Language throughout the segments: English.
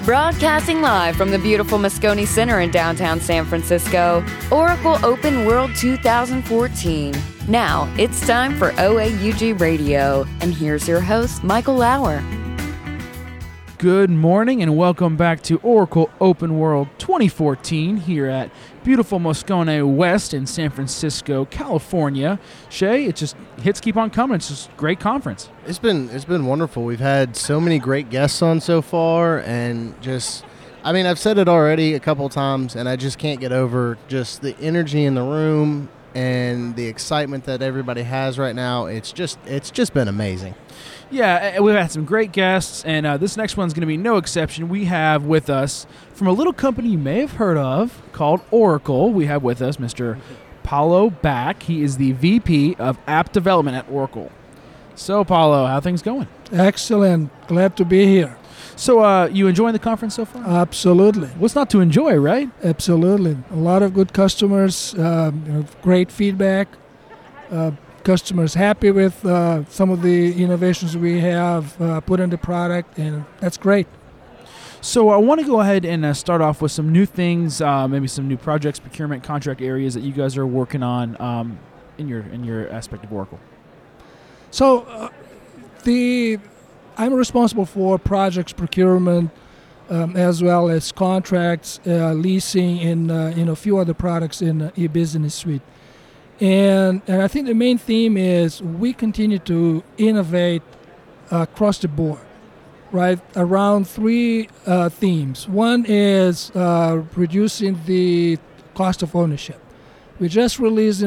Broadcasting live from the beautiful Moscone Center in downtown San Francisco, Oracle Open World 2014. Now, it's time for OAUG Radio, and here's your host, Michael Lauer. Good morning and welcome back to Oracle Open World 2014 here at beautiful Moscone West in San Francisco, California. Shay, hits keep on coming. It's just a great conference. It's been wonderful. We've had so many great guests on so far, and I've said it already a couple times, and I just can't get over just the energy in the room and the excitement that everybody has right now. It's just been amazing. Yeah, we've had some great guests, and this next one's going to be no exception. We have with us, from a little company you may have heard of called Oracle, we have with us Mr. Paulo Back. He is the VP of App Development at Oracle. So, Paulo, how are things going? Excellent. Glad to be here. So, you enjoying the conference so far? Absolutely. What's not to enjoy, right? Absolutely. A lot of good customers, great feedback. Customers happy with some of the innovations we have put in the product, and that's great. So I want to go ahead and start off with some new things, maybe some new projects, procurement, contract areas that you guys are working on in your aspect of Oracle. So I'm responsible for projects, procurement, as well as contracts, leasing, and a few other products in e-business suite. And I think the main theme is we continue to innovate across the board, right, around three themes. One is reducing the cost of ownership. We just released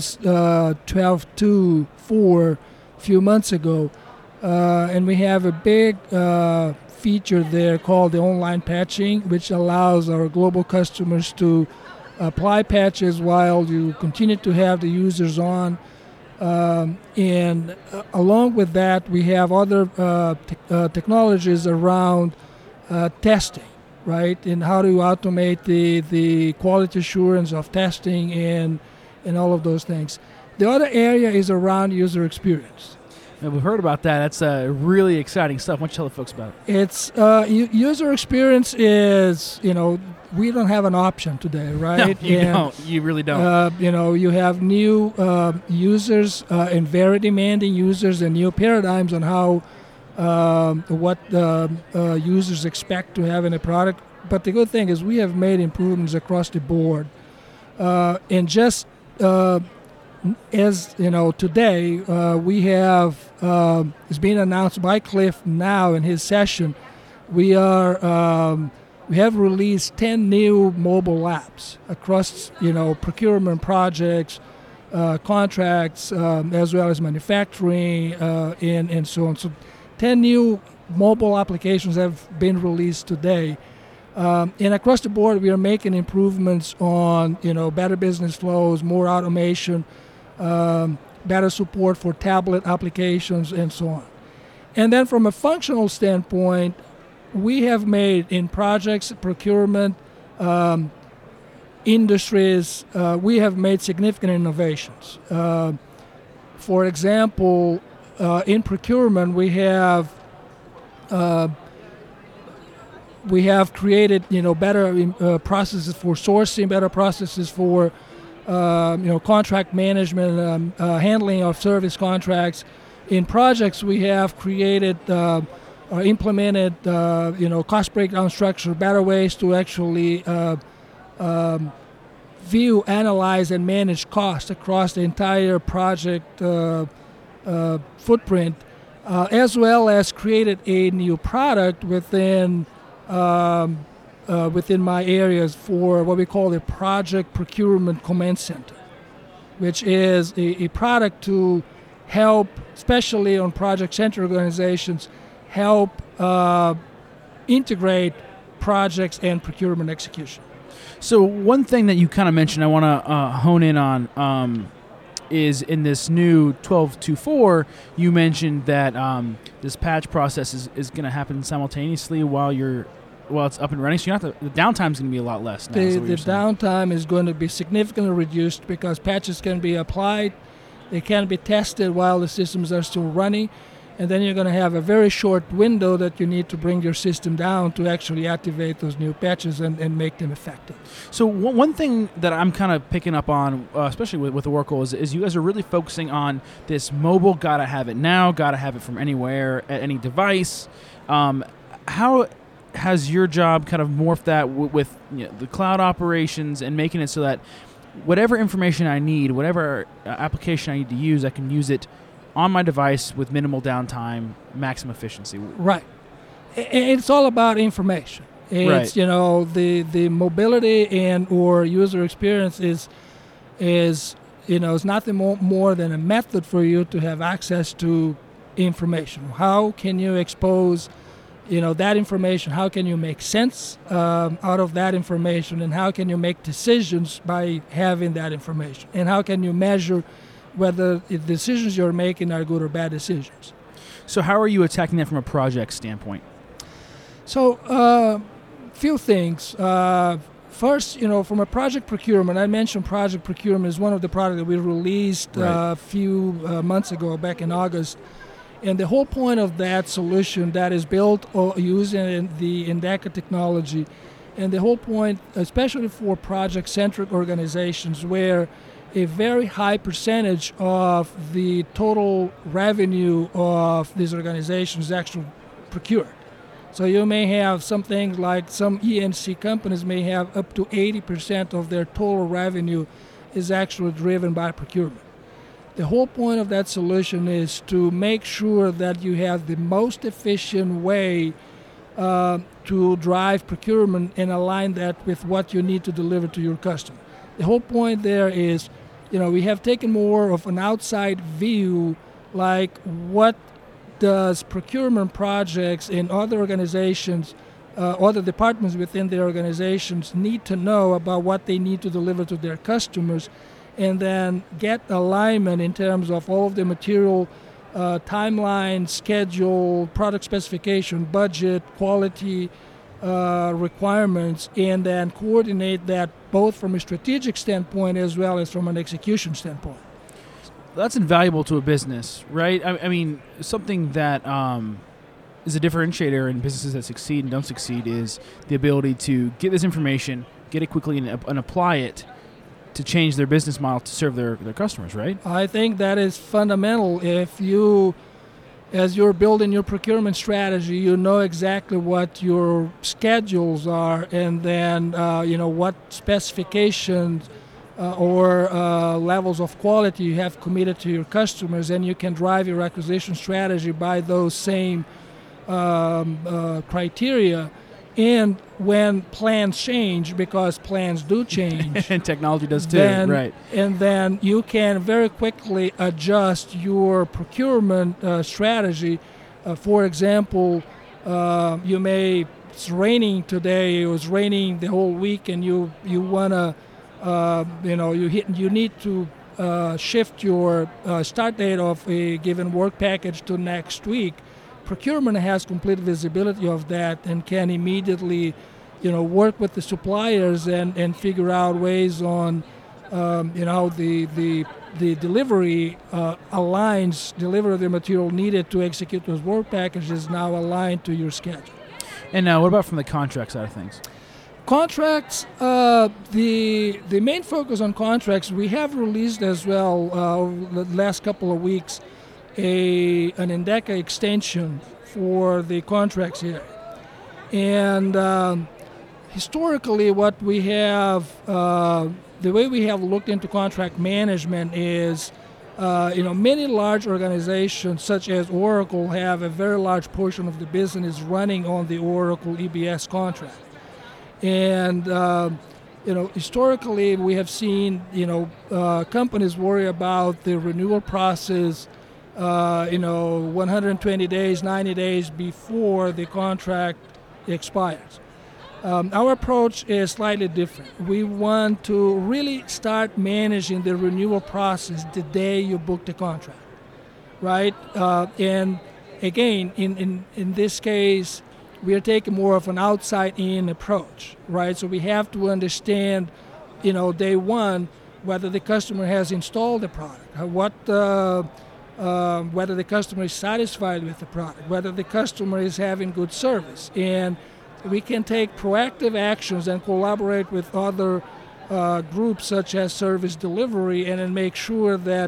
12.2.4 a few months ago, and we have a big feature there called the online patching, which allows our global customers to apply patches while you continue to have the users on. And along with that, we have other technologies around testing, right? And how to automate the quality assurance of testing and all of those things. The other area is around user experience. And we've heard about that. That's really exciting stuff. Why don't you tell the folks about it? It's user experience is, we don't have an option today, right? No, you don't. You really don't. You have new users and very demanding users and new paradigms on how what users expect to have in a product. But the good thing is we have made improvements across the board. And just as today we have it's being announced by Cliff now in his session. We have released 10 new mobile apps across procurement projects, contracts, as well as manufacturing and so on. So 10 new mobile applications have been released today. And across the board, we are making improvements on better business flows, more automation, better support for tablet applications, and so on. And then from a functional standpoint, we have made in projects, procurement, industries, we have made significant innovations. For example, in procurement, we have created better processes for sourcing, better processes for contract management, handling of service contracts. In projects, we have created implemented cost breakdown structure, better ways to actually view, analyze, and manage costs across the entire project footprint, as well as created a new product within my areas for what we call the Project Procurement Command Center, which is a product to help, especially on project center organizations, help integrate projects and procurement execution. So one thing that you kind of mentioned I want to hone in on is in this new 12.2.4, you mentioned that this patch process is going to happen simultaneously while it's up and running. So the downtime is going to be a lot less now. The downtime is going to be significantly reduced because patches can be applied, they can be tested while the systems are still running. And then you're going to have a very short window that you need to bring your system down to actually activate those new patches and make them effective. So one thing that I'm kind of picking up on, especially with Oracle, is you guys are really focusing on this mobile, gotta have it now, gotta have it from anywhere, at any device. How has your job kind of morphed that with the cloud operations and making it so that whatever information I need, whatever application I need to use, I can use it on my device with minimal downtime, maximum efficiency? Right. It's all about information. It's, right. The mobility and or user experience is nothing more than a method for you to have access to information. How can you expose that information? How can you make sense out of that information? And how can you make decisions by having that information? And how can you measure whether the decisions you're making are good or bad decisions? So how are you attacking that from a project standpoint? So few things. First, from a project procurement, I mentioned project procurement is one of the products that we released a few months ago, back in August. And the whole point of that solution that is built using the Endeca technology, and the whole point, especially for project-centric organizations where a very high percentage of the total revenue of these organizations is actually procured. So you may have something like some E&C companies may have up to 80% of their total revenue is actually driven by procurement. The whole point of that solution is to make sure that you have the most efficient way to drive procurement and align that with what you need to deliver to your customer. The whole point there is, we have taken more of an outside view, like what does procurement projects in other organizations, other departments within their organizations need to know about what they need to deliver to their customers, and then get alignment in terms of all of the material, timeline, schedule, product specification, budget, quality requirements, and then coordinate that both from a strategic standpoint as well as from an execution standpoint. That's invaluable to a business, right? I mean, something that is a differentiator in businesses that succeed and don't succeed is the ability to get this information, get it quickly, and apply it to change their business model to serve their customers, right? I think that is fundamental. If you, as you're building your procurement strategy, you know exactly what your schedules are, and then what specifications or levels of quality you have committed to your customers, and you can drive your acquisition strategy by those same criteria. And when plans change, because plans do change, and technology does too, right? And then you can very quickly adjust your procurement strategy. For example, it's raining today. It was raining the whole week, and you wanna, you need to shift your start date of a given work package to next week. Procurement has complete visibility of that and can immediately, work with the suppliers and figure out ways on, the delivery deliver the material needed to execute those work packages now aligned to your schedule. And what about from the contract side of things? Contracts, the main focus on contracts, we have released as well over the last couple of weeks an Endeca extension for the contracts here. And historically what we have, the way we have looked into contract management is, many large organizations such as Oracle have a very large portion of the business running on the Oracle EBS contract. And historically we have seen, companies worry about the renewal process 120 days, 90 days before the contract expires. Our approach is slightly different. We want to really start managing the renewal process the day you book the contract, right? And again, in this case, we are taking more of an outside-in approach, right? So we have to understand, day one, whether the customer has installed the product, whether the customer is satisfied with the product, whether the customer is having good service. And we can take proactive actions and collaborate with other groups such as service delivery and then make sure that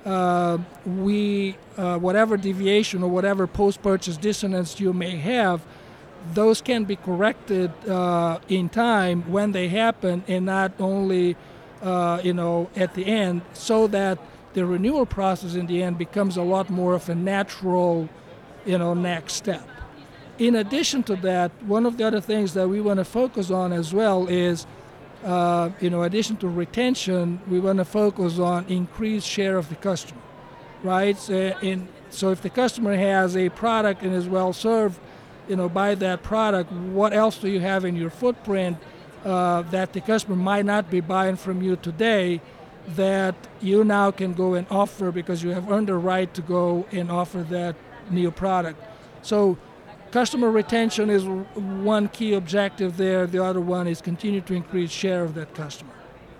whatever deviation or whatever post-purchase dissonance you may have, those can be corrected in time when they happen, and not only at the end, so that the renewal process in the end becomes a lot more of a natural next step. In addition to that, one of the other things that we want to focus on as well is in addition to retention, we want to focus on increased share of the customer, right? So if the customer has a product and is well served, by that product, what else do you have in your footprint that the customer might not be buying from you today that you now can go and offer because you have earned the right to go and offer that new product? So customer retention is one key objective there. The other one is continue to increase share of that customer.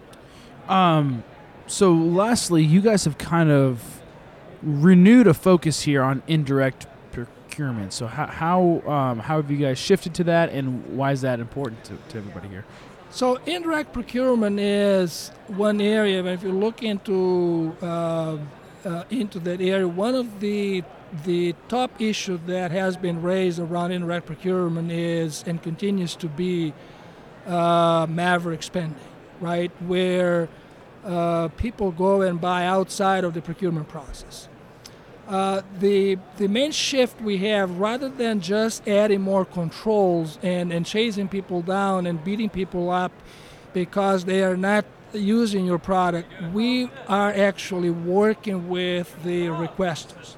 So lastly, you guys have kind of renewed a focus here on indirect procurement. So how have you guys shifted to that, and why is that important to everybody here? So indirect procurement is one area. If you look into that area, one of the top issue that has been raised around indirect procurement is and continues to be maverick spending, right? Where people go and buy outside of the procurement process. The main shift we have, rather than just adding more controls and chasing people down and beating people up because they are not using your product, we are actually working with the requesters.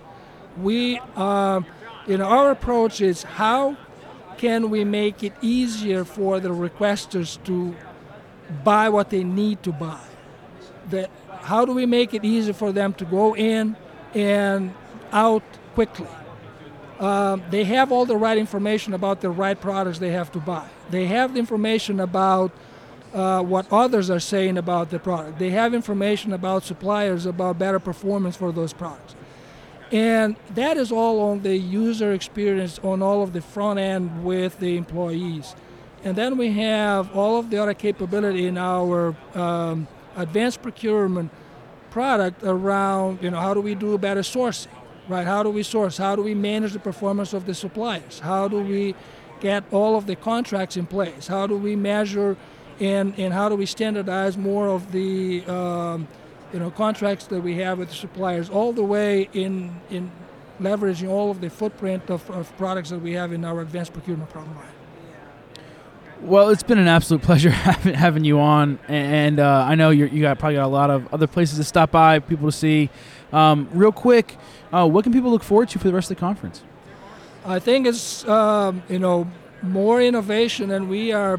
Our approach is how can we make it easier for the requesters to buy what they need to buy? How do we make it easier for them to go in and out quickly? They have all the right information about the right products they have to buy. They have the information about what others are saying about the product. They have information about suppliers about better performance for those products. And that is all on the user experience on all of the front end with the employees. And then we have all of the other capability in our advanced procurement product around, how do we do better sourcing, right? How do we source? How do we manage the performance of the suppliers? How do we get all of the contracts in place? How do we measure and how do we standardize more of the contracts that we have with the suppliers, all the way in leveraging all of the footprint of products that we have in our advanced procurement program. Well, it's been an absolute pleasure having you on, and I know you probably got a lot of other places to stop by, people to see. Real quick, what can people look forward to for the rest of the conference? I think it's more innovation, and we are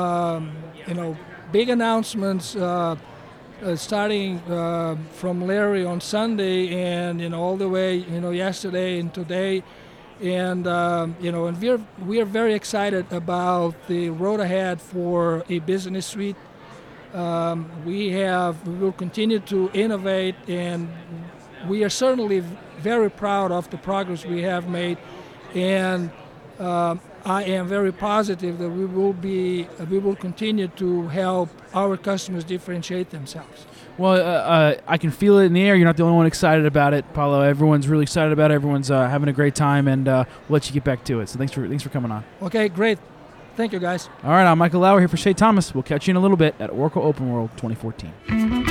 big announcements. Starting from Larry on Sunday and all the way yesterday and today, and and we are very excited about the road ahead for a business suite. We will continue to innovate, and we are certainly very proud of the progress we have made, and I am very positive that we will continue to help our customers differentiate themselves. Well, I can feel it in the air. You're not the only one excited about it, Paulo. Everyone's really excited about it. Everyone's having a great time, and we'll let you get back to it. So thanks for coming on. Okay, great. Thank you, guys. All right, I'm Michael Lauer here for Shay Thomas. We'll catch you in a little bit at Oracle Open World 2014.